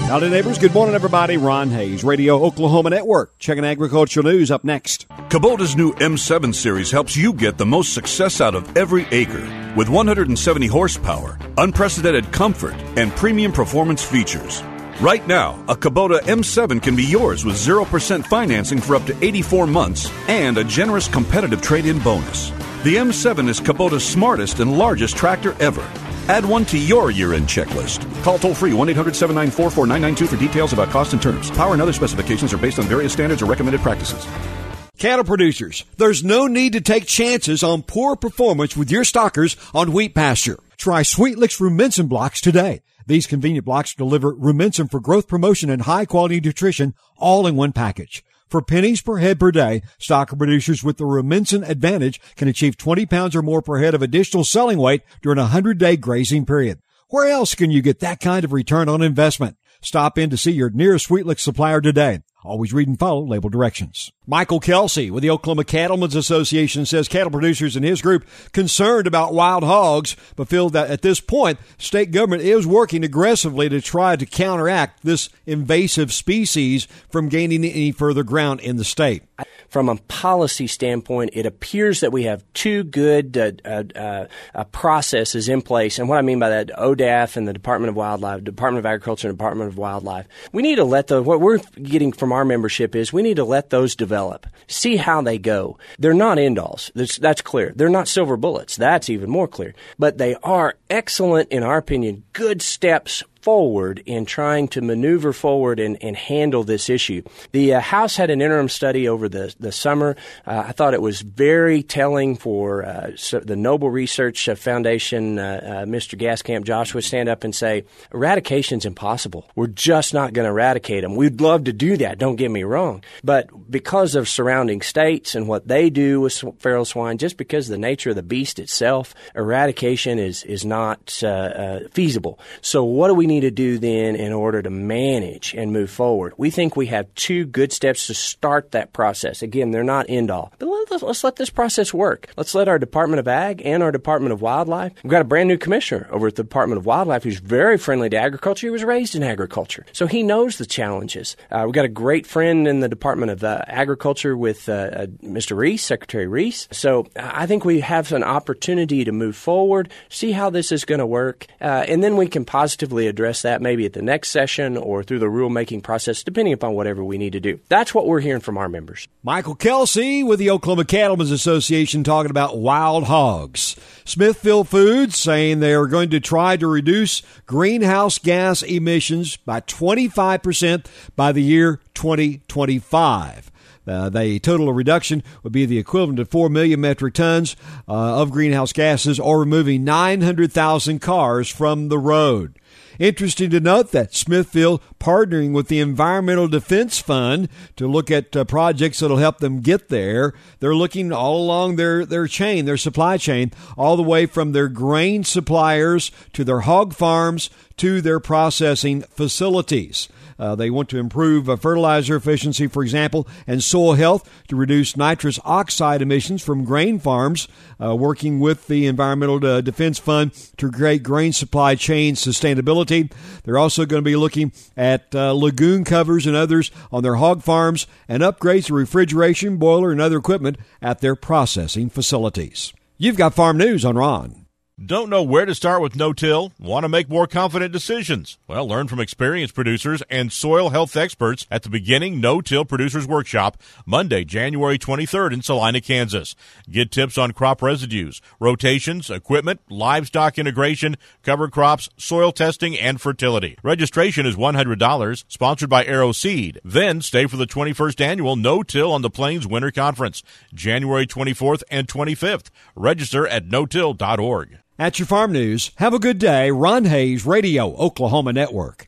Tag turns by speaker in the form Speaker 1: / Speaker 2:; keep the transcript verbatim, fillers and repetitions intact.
Speaker 1: Howdy, neighbors. Good morning, everybody. Ron Hayes, Radio Oklahoma Network. Checking agricultural news up next.
Speaker 2: Kubota's new M seven series helps you get the most success out of every acre. With one hundred seventy horsepower, unprecedented comfort, and premium performance features. Right now, a Kubota M seven can be yours with zero percent financing for up to eighty-four months and a generous competitive trade-in bonus. The M seven is Kubota's smartest and largest tractor ever. Add one to your year-end checklist. Call toll-free one eight hundred seven nine four four nine nine two for details about cost and terms. Power and other specifications are based on various standards or recommended practices.
Speaker 1: Cattle producers, there's no need to take chances on poor performance with your stockers on wheat pasture. Try Sweetlix Rumensin blocks today. These convenient blocks deliver Rumensin for growth promotion and high-quality nutrition all in one package. For pennies per head per day, stocker producers with the Rumensin Advantage can achieve twenty pounds or more per head of additional selling weight during a hundred-day grazing period. Where else can you get that kind of return on investment? Stop in to see your nearest Sweetlix supplier today. Always read and follow label directions. Michael Kelsey with the Oklahoma Cattlemen's Association says cattle producers in his group concerned about wild hogs, but feel that at this point, state government is working aggressively to try to counteract this invasive species from gaining any further ground in the state.
Speaker 3: From a policy standpoint, it appears that we have two good uh, uh, uh, processes in place. And what I mean by that, O D A F and the Department of Wildlife, Department of Agriculture and Department of Wildlife. We need to let the, what we're getting from our membership is we need to let those develop, see how they go. They're not end-alls. That's, that's clear. They're not silver bullets. That's even more clear. But they are excellent, in our opinion, good steps forward in trying to maneuver forward and, and handle this issue. The uh, House had an interim study over the, the summer. Uh, I thought it was very telling for uh, so the Noble Research Foundation, uh, uh, Mister Gaskamp Joshua, stand up and say, eradication's impossible. We're just not going to eradicate them. We'd love to do that, don't get me wrong. But because of surrounding states and what they do with feral swine, just because of the nature of the beast itself, eradication is, is not uh, uh, feasible. So what do we need to do then in order to manage and move forward? We think we have two good steps to start that process. Again, they're not end all, but let's, let's let this process work. Let's let our Department of Ag and our Department of Wildlife. We've got a brand new commissioner over at the Department of Wildlife who's very friendly to agriculture. He was raised in agriculture, so he knows the challenges. Uh, we've got a great friend in the Department of uh, Agriculture with uh, uh, Mister Reese, Secretary Reese. So I think we have an opportunity to move forward, see how this is going to work, uh, and then we can positively address that maybe at the next session or through the rulemaking process, depending upon whatever we need to do. That's what we're hearing from our members.
Speaker 1: Michael Kelsey with the Oklahoma Cattlemen's Association talking about wild hogs. Smithfield Foods saying they are going to try to reduce greenhouse gas emissions by twenty-five percent by the year twenty twenty-five. Uh, the total reduction would be the equivalent of four million metric tons uh, of greenhouse gases, or removing nine hundred thousand cars from the road. Interesting to note that Smithfield partnering with the Environmental Defense Fund to look at uh, projects that will help them get there. They're looking all along their, their chain, their supply chain, all the way from their grain suppliers to their hog farms to their processing facilities. Uh, they want to improve uh, fertilizer efficiency, for example, and soil health to reduce nitrous oxide emissions from grain farms, uh, working with the Environmental uh, Defense Fund to create grain supply chain sustainability. They're also going to be looking at uh, lagoon covers and others on their hog farms and upgrades to refrigeration, boiler, and other equipment at their processing facilities. You've got Farm News on Ron.
Speaker 4: Don't know where to start with no-till? Want to make more confident decisions? Well, learn from experienced producers and soil health experts at the Beginning No-Till Producers Workshop, Monday, January twenty-third in Salina, Kansas. Get tips on crop residues, rotations, equipment, livestock integration, cover crops, soil testing, and fertility. Registration is one hundred dollars, sponsored by Arrow Seed. Then stay for the twenty-first Annual No-Till on the Plains Winter Conference, January twenty-fourth and twenty-fifth. Register at no till dot org.
Speaker 1: At your Farm News, have a good day. Ron Hayes, Radio Oklahoma Network.